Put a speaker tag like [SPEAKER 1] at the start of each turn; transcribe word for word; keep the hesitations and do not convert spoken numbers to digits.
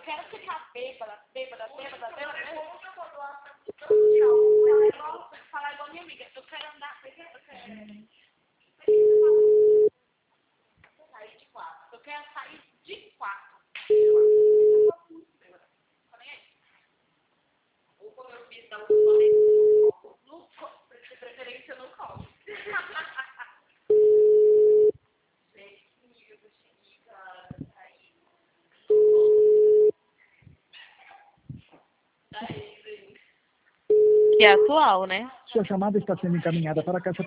[SPEAKER 1] quero ficar bêbada, bêbada, bêbada, bêbada. Falar igual minha amiga, eu quero andar, eu quero sair de quatro. Eu quero sair de quatro. Ou como eu fiz da última vez, no colo, de preferência no colo. Gente, que nível que eu cheguei, cara, aí. Aí, gente. Que é atual, né?
[SPEAKER 2] Sua chamada está sendo encaminhada para a caixa